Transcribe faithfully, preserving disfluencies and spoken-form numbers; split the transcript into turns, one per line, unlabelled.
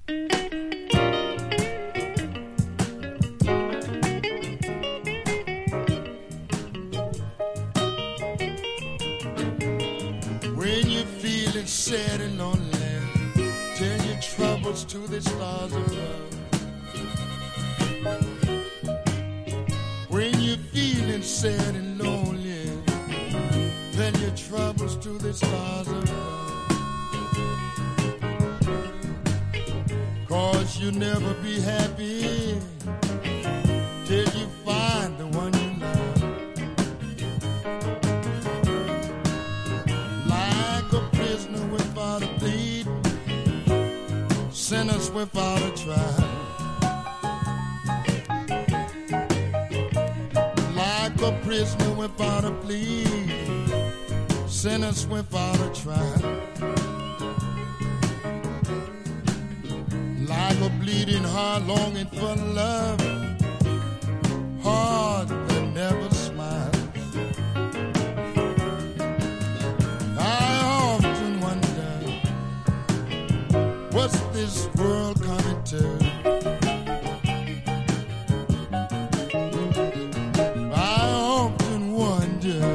When you're feeling sad and lonely, tell your troubles to the stars above. When you're feeling sad and lonely, tell your troubles to the stars above. 'Cause you'll never be happy till you find the one you love. Like a prisoner without a plea, sinners without a trial. Like a prisoner without a plea, sinners without a trial. Like a bleeding heart longing for love, heart that never smiles. I often wonder, what's this world coming to? I often wonder,